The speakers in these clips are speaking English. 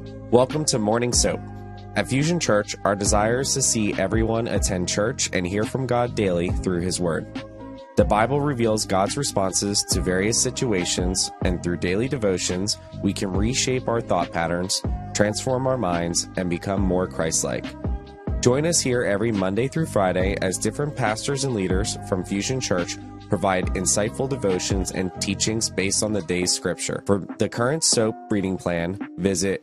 Welcome to Morning Soap. At Fusion Church, our desire is to see everyone attend church and hear from God daily through His Word. The Bible reveals God's responses to various situations, and through daily devotions, we can reshape our thought patterns, transform our minds, and become more Christ-like. Join us here every Monday through Friday as different pastors and leaders from Fusion Church provide insightful devotions and teachings based on the day's scripture. For the current soap reading plan, visit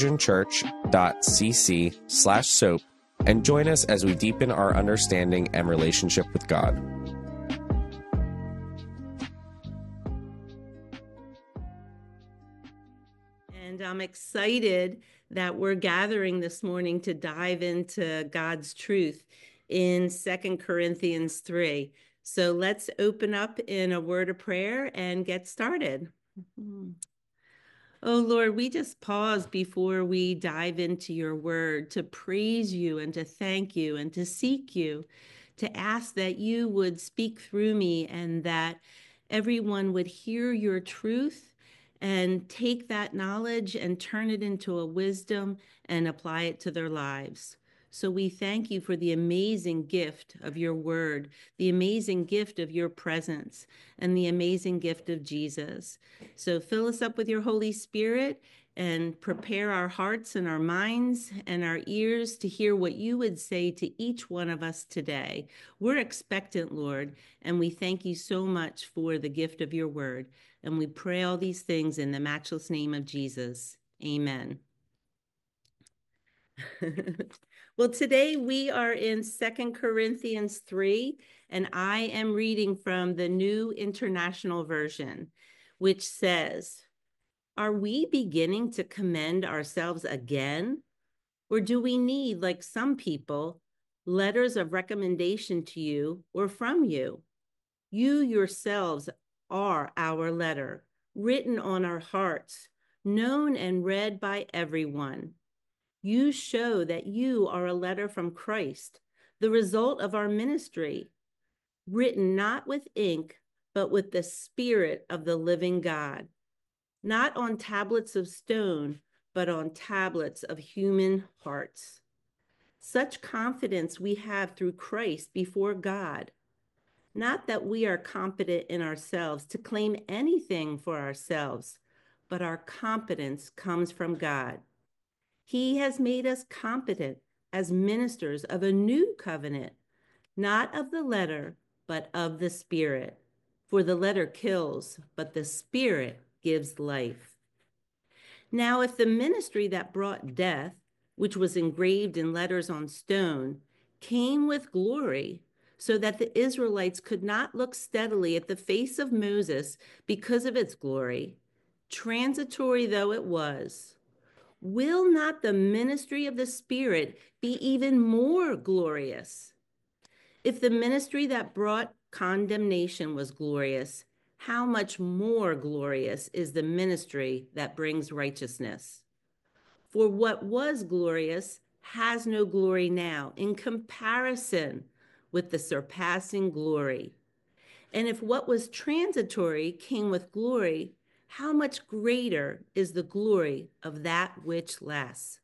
fusionchurch.cc/soap and join us as we deepen our understanding and relationship with God. And I'm excited that we're gathering this morning to dive into God's truth in 2 Corinthians 3. So let's open up in a word of prayer and get started. Oh Lord, we just pause before we dive into your word to praise you and to thank you and to seek you, to ask that you would speak through me and that everyone would hear your truth and take that knowledge and turn it into a wisdom and apply it to their lives. So we thank you for the amazing gift of your word, the amazing gift of your presence, and the amazing gift of Jesus. So fill us up with your Holy Spirit and prepare our hearts and our minds and our ears to hear what you would say to each one of us today. We're expectant, Lord, and we thank you so much for the gift of your word. And we pray all these things in the matchless name of Jesus. Amen. Well, today we are in 2 Corinthians 3, and I am reading from the New International Version, which says, "Are we beginning to commend ourselves again? Or do we need, like some people, letters of recommendation to you or from you? You yourselves are our letter, written on our hearts, known and read by everyone. You show that you are a letter from Christ, the result of our ministry, written not with ink, but with the Spirit of the living God, not on tablets of stone, but on tablets of human hearts. Such confidence we have through Christ before God. Not that we are competent in ourselves to claim anything for ourselves, but our competence comes from God. He has made us competent as ministers of a new covenant, not of the letter, but of the Spirit. For the letter kills, but the Spirit gives life. Now, if the ministry that brought death, which was engraved in letters on stone, came with glory, so that the Israelites could not look steadily at the face of Moses because of its glory, transitory though it was, will not the ministry of the Spirit be even more glorious? If the ministry that brought condemnation was glorious, how much more glorious is the ministry that brings righteousness? For what was glorious has no glory now in comparison with the surpassing glory. And if what was transitory came with glory, how much greater is the glory of that which lasts?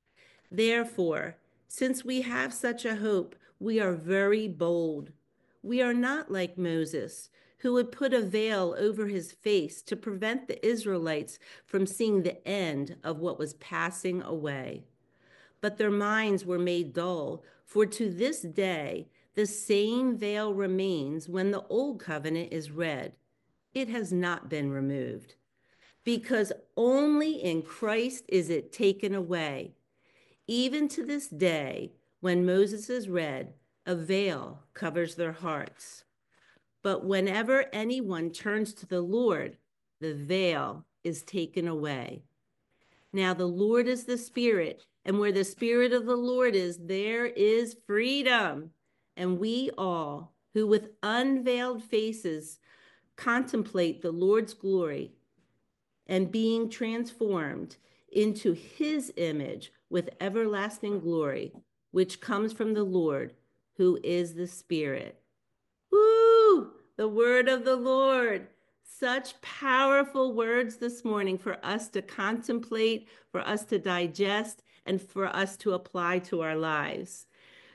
Therefore, since we have such a hope, we are very bold. We are not like Moses, who would put a veil over his face to prevent the Israelites from seeing the end of what was passing away. But their minds were made dull, for to this day the same veil remains when the old covenant is read. It has not been removed, because only in Christ is it taken away. Even to this day, when Moses is read, a veil covers their hearts. But whenever anyone turns to the Lord, the veil is taken away. Now the Lord is the Spirit, and where the Spirit of the Lord is, there is freedom. And we all, who with unveiled faces contemplate the Lord's glory and being transformed into his image with everlasting glory, which comes from the Lord, who is the Spirit. Woo! The word of the Lord. Such powerful words this morning for us to contemplate, for us to digest, and for us to apply to our lives.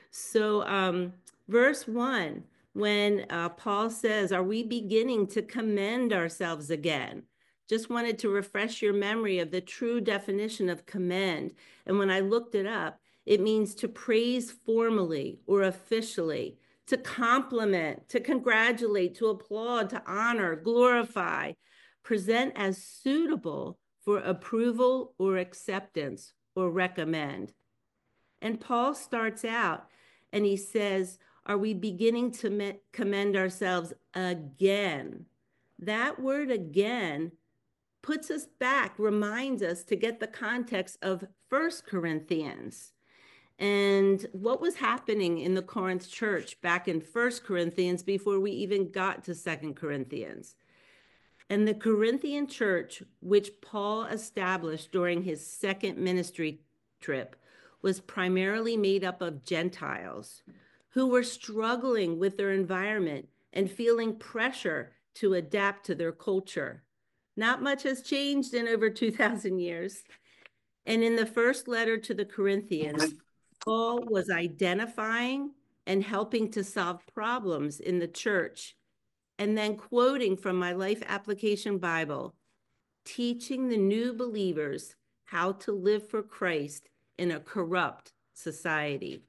So, verse 1, when Paul says, are we beginning to commend ourselves again? Just wanted to refresh your memory of the true definition of commend. And when I looked it up, it means to praise formally or officially, to compliment, to congratulate, to applaud, to honor, glorify, present as suitable for approval or acceptance or recommend. And Paul starts out and he says, are we beginning to commend ourselves again? That word again puts us back, reminds us to get the context of 1 Corinthians and what was happening in the Corinth church back in 1 Corinthians before we even got to 2 Corinthians. And the Corinthian church, which Paul established during his second ministry trip, was primarily made up of Gentiles who were struggling with their environment and feeling pressure to adapt to their culture. Not much has changed in over 2,000 years. And in the first letter to the Corinthians, Paul was identifying and helping to solve problems in the church, and then quoting from my Life Application Bible, teaching the new believers how to live for Christ in a corrupt society.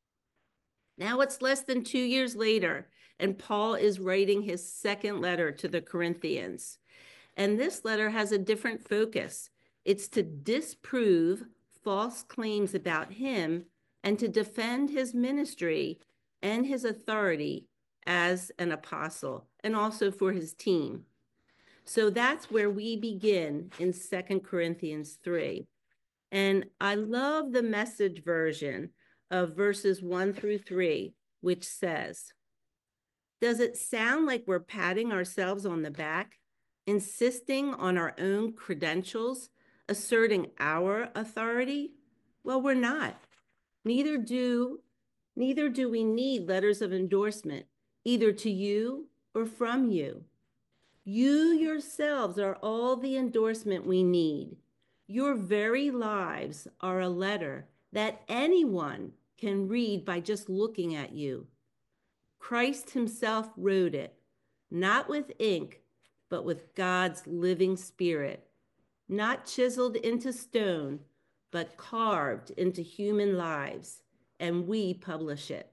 Now it's less than 2 years later, and Paul is writing his second letter to the Corinthians. And this letter has a different focus. It's to disprove false claims about him and to defend his ministry and his authority as an apostle, and also for his team. So that's where we begin in 2 Corinthians 3. And I love the Message version of verses 1 through 3, which says, does it sound like we're patting ourselves on the back, insisting on our own credentials, asserting our authority? Well, we're not. Neither do we need letters of endorsement, either to you or from you. You yourselves are all the endorsement we need. Your very lives are a letter that anyone can read by just looking at you. Christ himself wrote it, not with ink, but with God's living spirit, not chiseled into stone, but carved into human lives, and we publish it.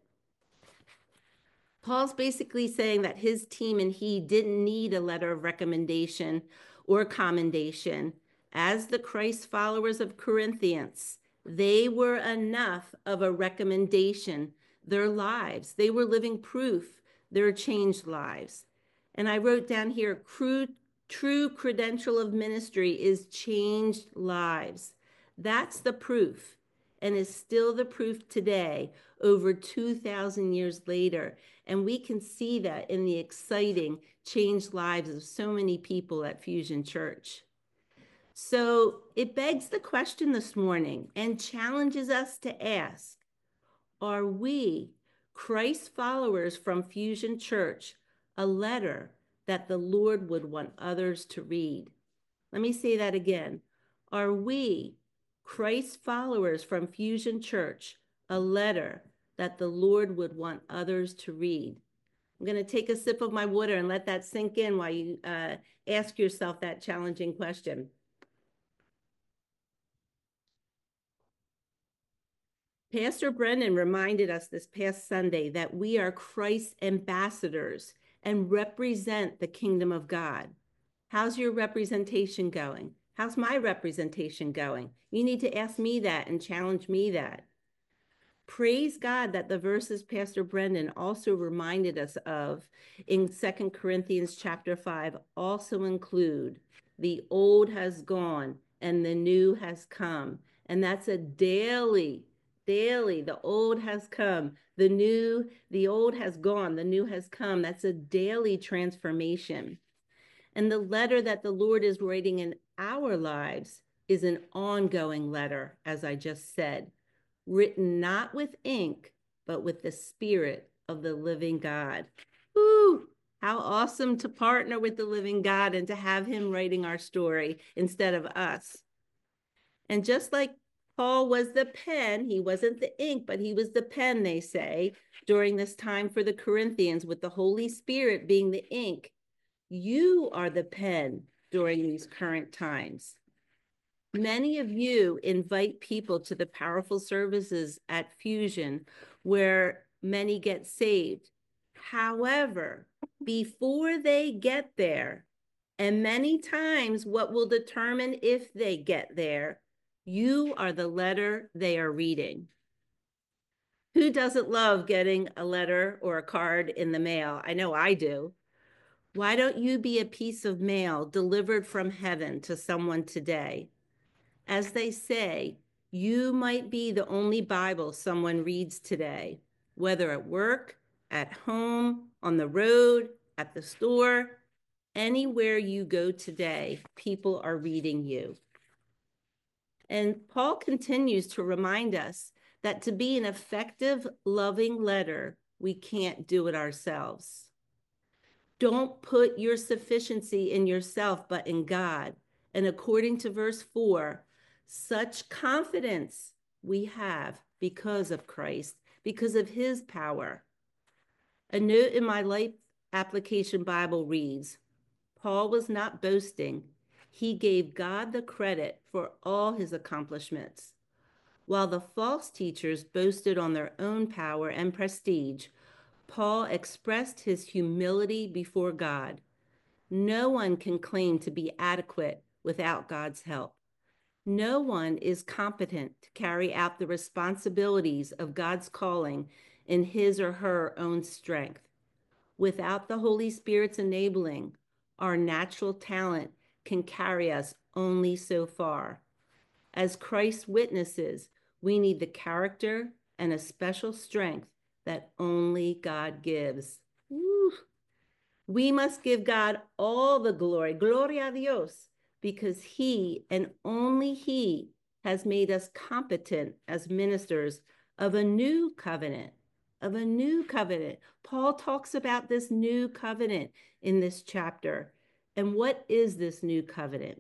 Paul's basically saying that his team and he didn't need a letter of recommendation or commendation. As the Christ followers of Corinthians, they were enough of a recommendation. Their lives, they were living proof, their changed lives. And I wrote down here, true credential of ministry is changed lives. That's the proof, and is still the proof today, over 2,000 years later. And we can see that in the exciting changed lives of so many people at Fusion Church. So it begs the question this morning and challenges us to ask, are we, Christ followers from Fusion Church, a letter that the Lord would want others to read? Let me say that again. Are we, Christ followers from Fusion Church, a letter that the Lord would want others to read? I'm going to take a sip of my water and let that sink in while you ask yourself that challenging question. Pastor Brennan reminded us this past Sunday that we are Christ's ambassadors and represent the kingdom of God. How's your representation going? How's my representation going? You need to ask me that and challenge me that. Praise God that the verses Pastor Brendan also reminded us of in 2 Corinthians chapter 5 also include the old has gone and the new has come. And that's a daily, the old has come, the old has gone, the new has come. That's a daily transformation. And the letter that the Lord is writing in our lives is an ongoing letter, as I just said, written not with ink, but with the Spirit of the living God. Woo! How awesome to partner with the living God and to have him writing our story instead of us. And just like Paul was the pen, he wasn't the ink, but he was the pen, they say, during this time for the Corinthians, with the Holy Spirit being the ink. You are the pen during these current times. Many of you invite people to the powerful services at Fusion where many get saved. However, before they get there, and many times what will determine if they get there, you are the letter they are reading. Who doesn't love getting a letter or a card in the mail? I know I do. Why don't you be a piece of mail delivered from heaven to someone today? As they say, you might be the only Bible someone reads today, whether at work, at home, on the road, at the store, anywhere you go today, people are reading you. And Paul continues to remind us that to be an effective, loving letter, we can't do it ourselves. Don't put your sufficiency in yourself, but in God. And according to verse 4, such confidence we have because of Christ, because of his power. A note in my Life Application Bible reads, Paul was not boasting. He gave God the credit for all his accomplishments. While the false teachers boasted on their own power and prestige, Paul expressed his humility before God. No one can claim to be adequate without God's help. No one is competent to carry out the responsibilities of God's calling in his or her own strength. Without the Holy Spirit's enabling, our natural talent can carry us only so far. As Christ's witnesses, we need the character and a special strength that only God gives. Woo. We must give God all the glory, gloria a Dios, because he and only he has made us competent as ministers of a new covenant, Paul talks about this new covenant in this chapter. And what is this new covenant?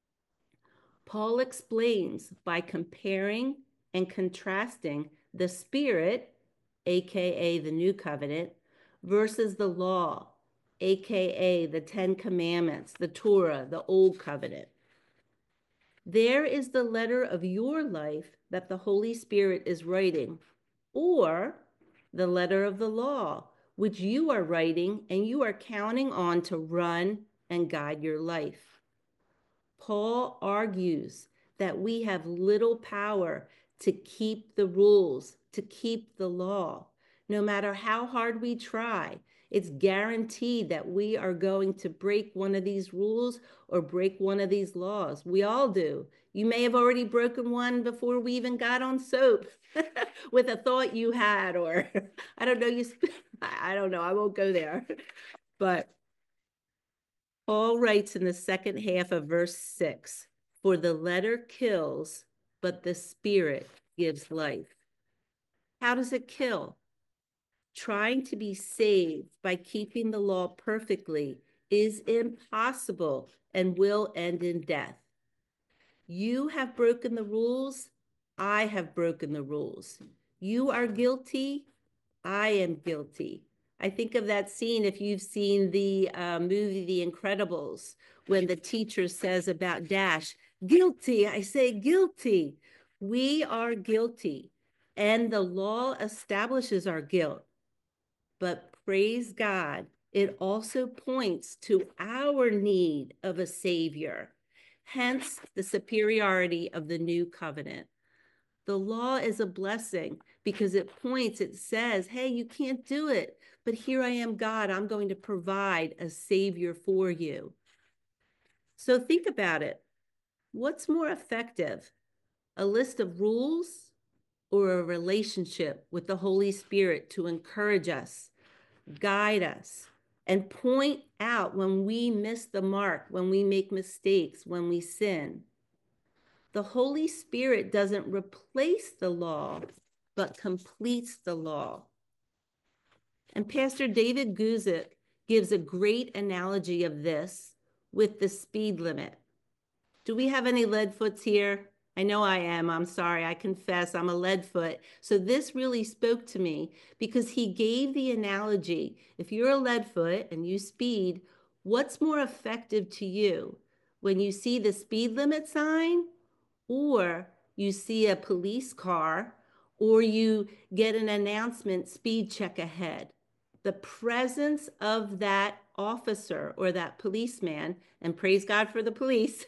Paul explains by comparing and contrasting the Spirit, aka the new covenant, versus the law, aka the Ten Commandments, the Torah, the old covenant. There is the letter of your life that the Holy Spirit is writing, or the letter of the law, which you are writing and you are counting on to run and guide your life. Paul argues that we have little power to keep the rules, to keep the law. No matter how hard we try, it's guaranteed that we are going to break one of these rules or break one of these laws. We all do. You may have already broken one before we even got on soap with a thought you had, or I don't know, I don't know, I won't go there. But Paul writes in the second half of verse 6, for the letter kills, but the Spirit gives life. How does it kill? Trying to be saved by keeping the law perfectly is impossible and will end in death. You have broken the rules. I have broken the rules. You are guilty. I am guilty. I think of that scene, if you've seen the movie The Incredibles, when the teacher says about Dash, guilty, I say guilty. We are guilty, and the law establishes our guilt. But praise God, it also points to our need of a Savior, hence the superiority of the new covenant. The law is a blessing because it points, it says, hey, you can't do it, but here I am, God, I'm going to provide a Savior for you. So think about it. What's more effective, a list of rules or a relationship with the Holy Spirit to encourage us, guide us, and point out when we miss the mark, when we make mistakes, when we sin? The Holy Spirit doesn't replace the law, but completes the law. And Pastor David Guzik gives a great analogy of this with the speed limit. Do we have any leadfoots here? I know I am. I'm sorry. I confess I'm a leadfoot. So this really spoke to me because he gave the analogy. If you're a leadfoot and you speed, what's more effective to you? When you see the speed limit sign, or you see a police car, or you get an announcement, speed check ahead. The presence of that officer or that policeman, and praise God for the police,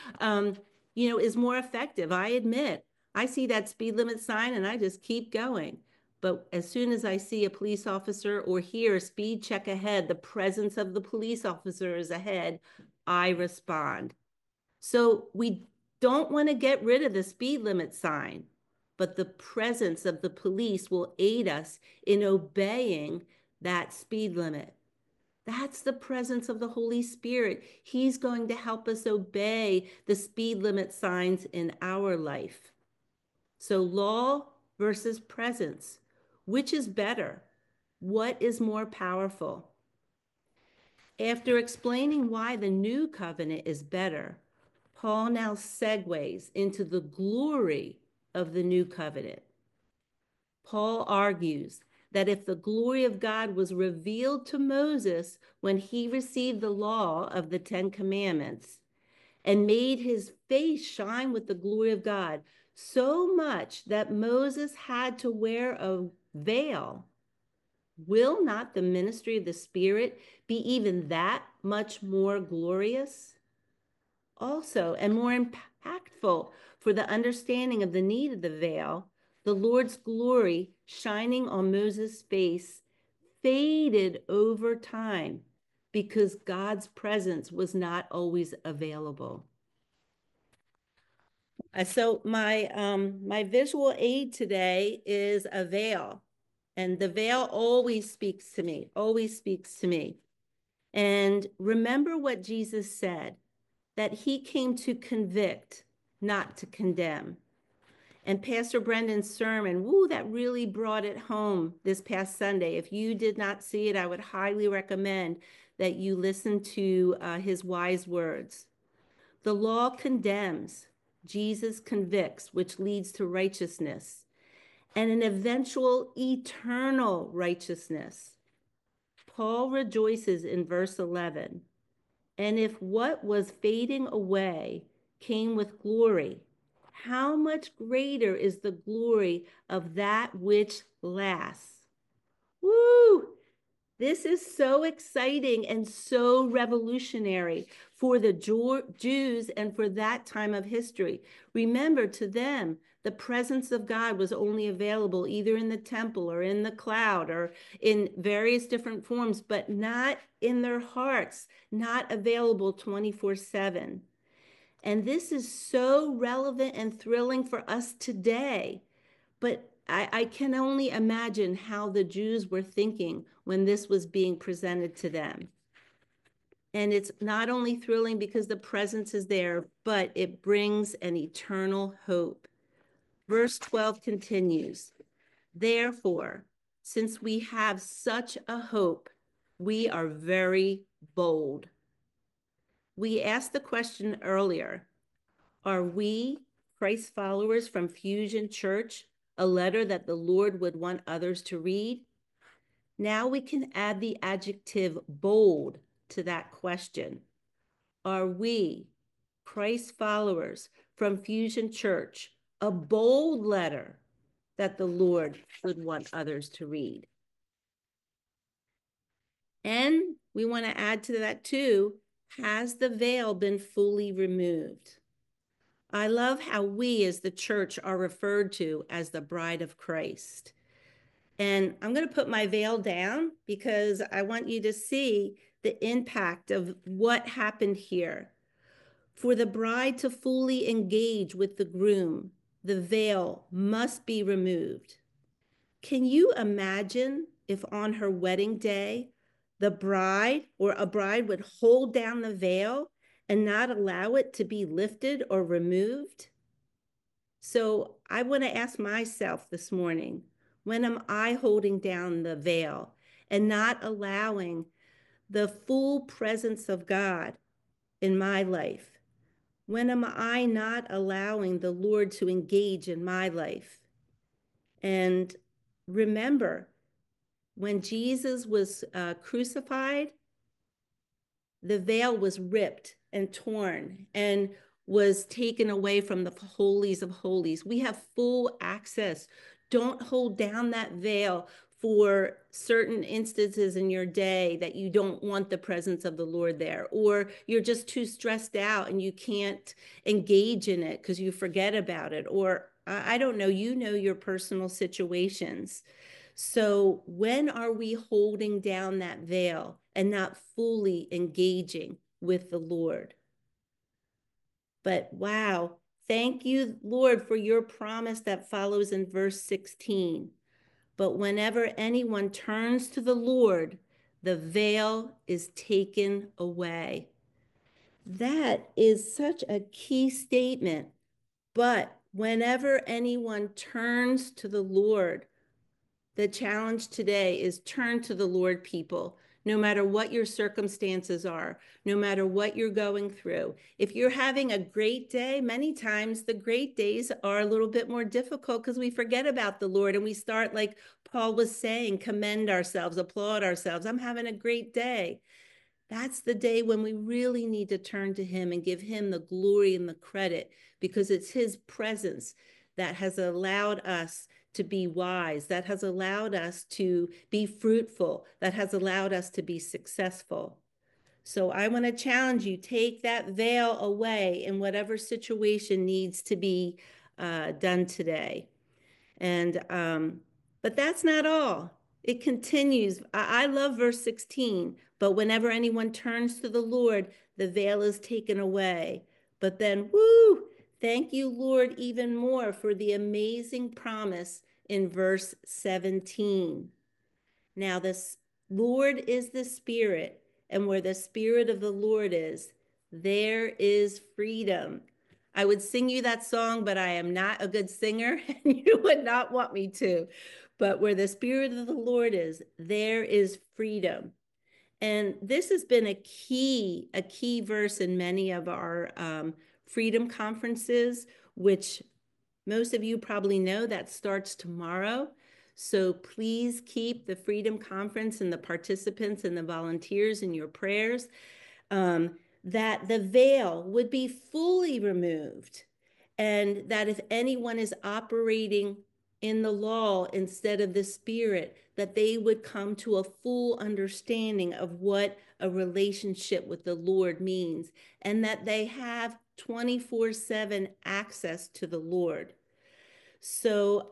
is more effective. I admit, I see that speed limit sign and I just keep going. But as soon as I see a police officer or hear speed check ahead, the presence of the police officer is ahead, I respond. So we don't want to get rid of the speed limit sign, but the presence of the police will aid us in obeying that speed limit. That's the presence of the Holy Spirit. He's going to help us obey the speed limit signs in our life. So law versus presence, which is better? What is more powerful? After explaining why the new covenant is better, Paul now segues into the glory of the new covenant. Paul argues that if the glory of God was revealed to Moses when he received the law of the Ten Commandments and made his face shine with the glory of God, so much that Moses had to wear a veil, will not the ministry of the Spirit be even that much more glorious? Also, and more impactful for the understanding of the need of the veil, the Lord's glory shining on Moses' face faded over time because God's presence was not always available. So my visual aid today is a veil, and the veil always speaks to me, always speaks to me. And remember what Jesus said, that he came to convict, not to condemn. And Pastor Brendan's sermon, woo, that really brought it home this past Sunday. If you did not see it, I would highly recommend that you listen to his wise words. The law condemns, Jesus convicts, which leads to righteousness and an eventual eternal righteousness. Paul rejoices in verse 11. And if what was fading away came with glory, how much greater is the glory of that which lasts? Woo! This is so exciting and so revolutionary for the Jews and for that time of history. Remember, to them, the presence of God was only available either in the temple or in the cloud or in various different forms, but not in their hearts, not available 24/7. And this is so relevant and thrilling for us today. But I can only imagine how the Jews were thinking when this was being presented to them. And it's not only thrilling because the presence is there, but it brings an eternal hope. Verse 12 continues, therefore, since we have such a hope, we are very bold. We asked the question earlier, are we Christ followers from Fusion Church a letter that the Lord would want others to read? Now we can add the adjective bold to that question. Are we, Christ followers from Fusion Church, a bold letter that the Lord would want others to read? And we want to add to that too, has the veil been fully removed? I love how we as the church are referred to as the bride of Christ. And I'm going to put my veil down because I want you to see the impact of what happened here. For the bride to fully engage with the groom, the veil must be removed. Can you imagine if on her wedding day, the bride or a bride would hold down the veil and not allow it to be lifted or removed? So I want to ask myself this morning, when am I holding down the veil and not allowing the full presence of God in my life? When am I not allowing the Lord to engage in my life? And remember, when Jesus was crucified, the veil was ripped and torn and was taken away from the holies of holies. We have full access. Don't hold down that veil for certain instances in your day that you don't want the presence of the Lord there, or you're just too stressed out and you can't engage in it because you forget about it, or I don't know, you know your personal situations. So when are we holding down that veil and not fully engaging with the Lord? But wow, thank you, Lord, for your promise that follows in verse 16. But whenever anyone turns to the Lord, the veil is taken away. That is such a key statement. But whenever anyone turns to the Lord, the challenge today is turn to the Lord, people, no matter what your circumstances are, no matter what you're going through. If you're having a great day, many times the great days are a little bit more difficult because we forget about the Lord and we start, like Paul was saying, commend ourselves, applaud ourselves. I'm having a great day. That's the day when we really need to turn to him and give him the glory and the credit, because it's his presence that has allowed us to be wise, that has allowed us to be fruitful, that has allowed us to be successful. So I want to challenge you, take that veil away in whatever situation needs to be done today. And but that's not all. It continues. I love verse 16. But whenever anyone turns to the Lord, the veil is taken away. But then, woo, thank you, Lord, even more for the amazing promise in verse 17. Now, this Lord is the Spirit, and where the Spirit of the Lord is, there is freedom. I would sing you that song, but I am not a good singer, and you would not want me to. But where the Spirit of the Lord is, there is freedom. And this has been a key verse in many of our freedom conferences, which most of you probably know that starts tomorrow. So please keep the Freedom Conference and the participants and the volunteers in your prayers, that the veil would be fully removed, and that if anyone is operating in the law instead of the Spirit, that they would come to a full understanding of what a relationship with the Lord means, and that they have 24/7 access to the Lord. So,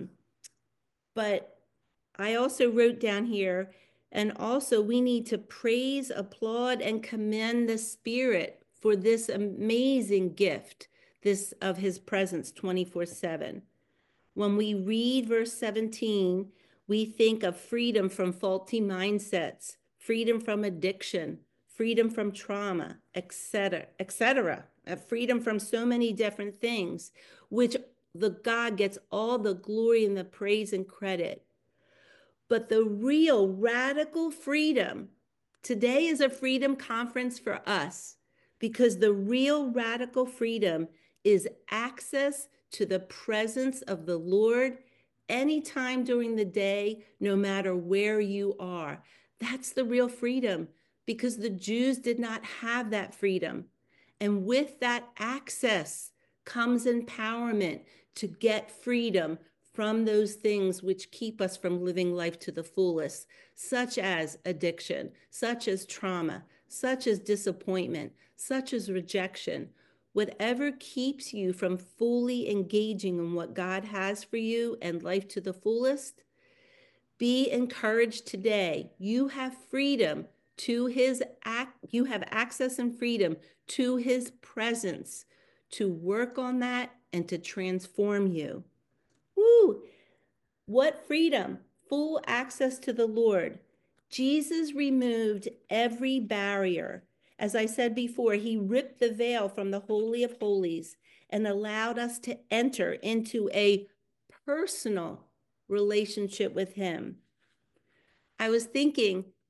but I also wrote down here, and also we need to praise, applaud, and commend the Spirit for this amazing gift, this of his presence 24/7. When we read verse 17, we think of freedom from faulty mindsets, freedom from addiction, freedom from trauma, etc., freedom from so many different things, which the God gets all the glory and the praise and credit. But the real radical freedom, today is a freedom conference for us, because the real radical freedom is access to the presence of the Lord anytime during the day, no matter where you are. That's the real freedom, because the Jews did not have that freedom. And with that access comes empowerment to get freedom from those things which keep us from living life to the fullest, such as addiction, such as trauma, such as disappointment, such as rejection. Whatever keeps you from fully engaging in what God has for you and life to the fullest, be encouraged today. You have freedom to his you have access and freedom to his presence to work on that and to transform you. Woo! What freedom! Full access to the Lord. Jesus removed every barrier. As I said before, he ripped the veil from the Holy of Holies and allowed us to enter into a personal relationship with him. I was thinking,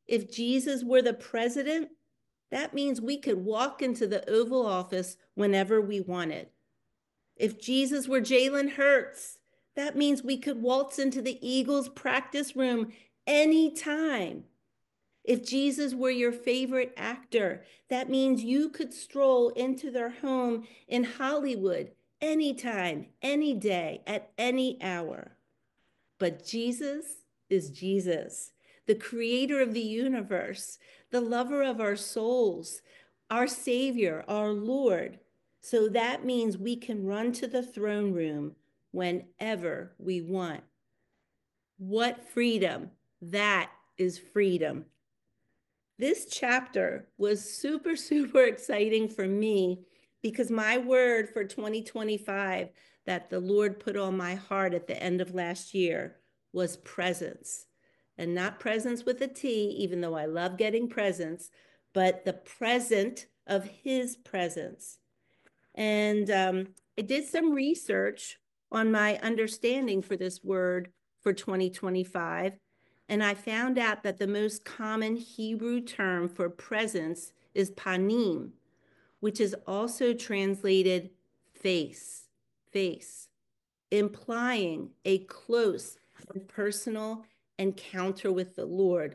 If Jesus were the president, that means we could walk into the Oval Office whenever we wanted. If Jesus were Jalen Hurts, that means we could waltz into the Eagles practice room anytime. If Jesus were your favorite actor, that means you could stroll into their home in Hollywood anytime, any day, at any hour. But Jesus is Jesus, the creator of the universe, the lover of our souls, our Savior, our Lord. So that means we can run to the throne room whenever we want. What freedom! That is freedom. This chapter was super, super exciting for me because my word for 2025 that the Lord put on my heart at the end of last year was presence. And not presents with a T, even though I love getting presents, but the present of His presence. And I did some research on my understanding for this word for 2025. And I found out that the most common Hebrew term for presence is panim, which is also translated face, face, implying a close and personal encounter with the Lord.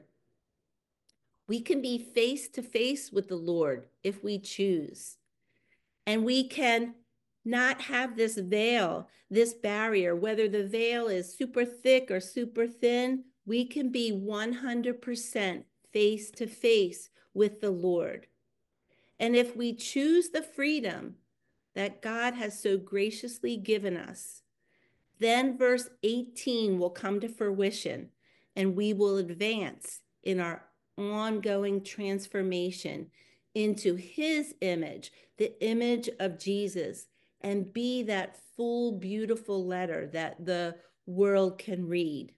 We can be face to face with the Lord if we choose. And we can not have this veil, this barrier, whether the veil is super thick or super thin, we can be 100% face to face with the Lord. And if we choose the freedom that God has so graciously given us, then verse 18 will come to fruition and we will advance in our ongoing transformation into His image, the image of Jesus, and be that full, beautiful letter that the world can read.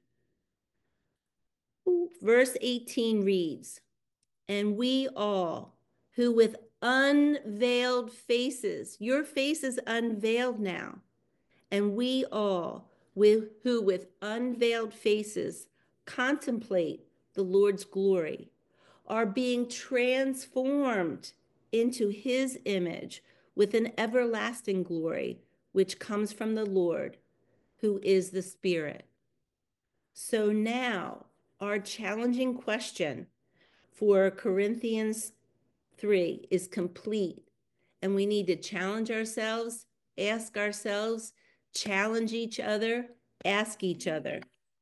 Verse 18 reads, "And we all who with unveiled faces," your face is unveiled now, "and we all who with unveiled faces contemplate the Lord's glory are being transformed into His image with an everlasting glory, which comes from the Lord, who is the Spirit." So now, our challenging question for Corinthians 3 is complete. And we need to challenge ourselves, ask ourselves, challenge each other, ask each other.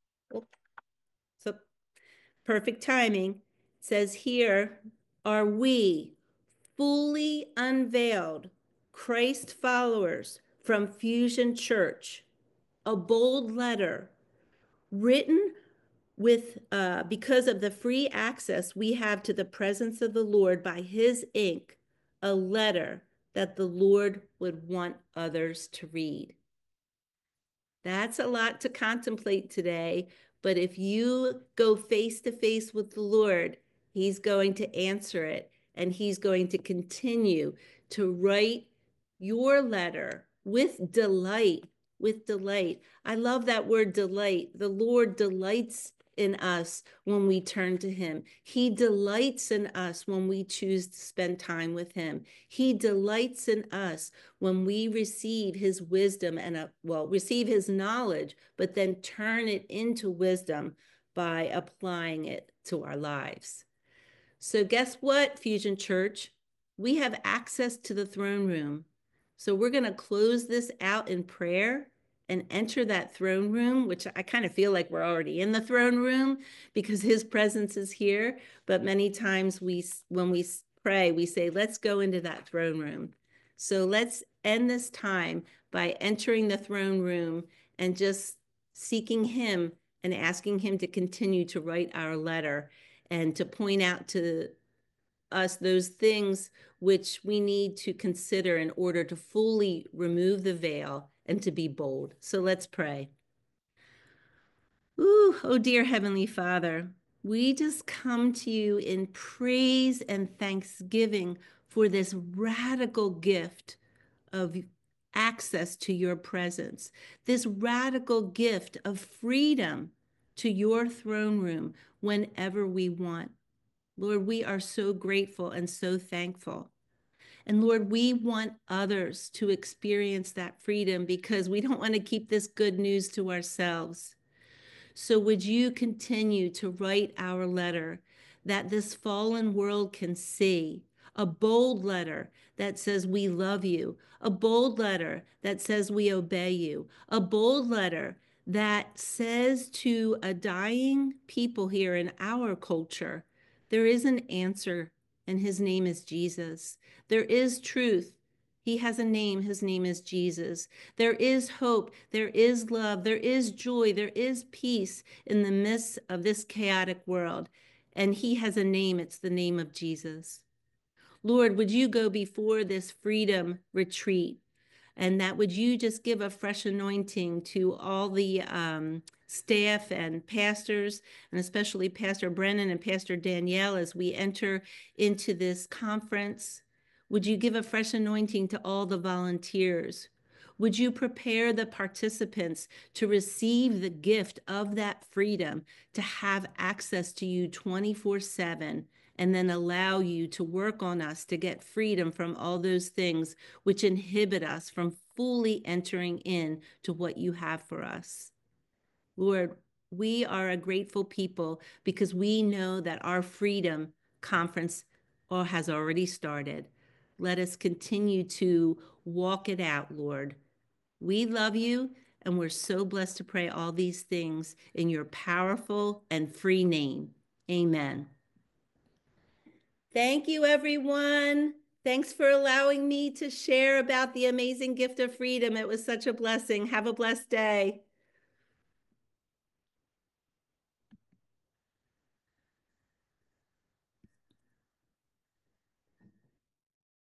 So perfect timing. It says here, are we fully unveiled Christ followers from Fusion Church? A bold letter written with because of the free access we have to the presence of the Lord by His ink, a letter that the Lord would want others to read. That's a lot to contemplate today, but if you go face to face with the Lord, He's going to answer it, and He's going to continue to write your letter with delight, with delight. I love that word delight. The Lord delights in us when we turn to Him. He delights in us when we choose to spend time with Him. He delights in us when we receive His wisdom and receive His knowledge, but then turn it into wisdom by applying it to our lives. So guess what, Fusion Church? We have access to the throne room. So we're going to close this out in prayer and enter that throne room, which I kind of feel like we're already in the throne room because His presence is here. But many times when we pray, we say, let's go into that throne room. So let's end this time by entering the throne room and just seeking Him and asking Him to continue to write our letter and to point out to us those things which we need to consider in order to fully remove the veil and to be bold. So let's pray. Ooh, oh dear Heavenly Father, we just come to you in praise and thanksgiving for this radical gift of access to your presence, this radical gift of freedom to your throne room whenever we want. Lord, we are so grateful and so thankful. And Lord, we want others to experience that freedom because we don't want to keep this good news to ourselves. So would you continue to write our letter that this fallen world can see? A bold letter that says we love you, a bold letter that says we obey you, a bold letter that says to a dying people here in our culture, there is an answer, and his name is Jesus. There is truth. He has a name. His name is Jesus. There is hope. There is love. There is joy. There is peace in the midst of this chaotic world. And he has a name. It's the name of Jesus. Lord, would you go before this freedom retreat? And that would you just give a fresh anointing to all the staff and pastors, and especially Pastor Brennan and Pastor Danielle as we enter into this conference. Would you give a fresh anointing to all the volunteers? Would you prepare the participants to receive the gift of that freedom, to have access to you 24/7, and then allow you to work on us to get freedom from all those things which inhibit us from fully entering in to what you have for us? Lord, we are a grateful people because we know that our freedom conference has already started. Let us continue to walk it out, Lord. We love you, and we're so blessed to pray all these things in your powerful and free name. Amen. Thank you, everyone. Thanks for allowing me to share about the amazing gift of freedom. It was such a blessing. Have a blessed day.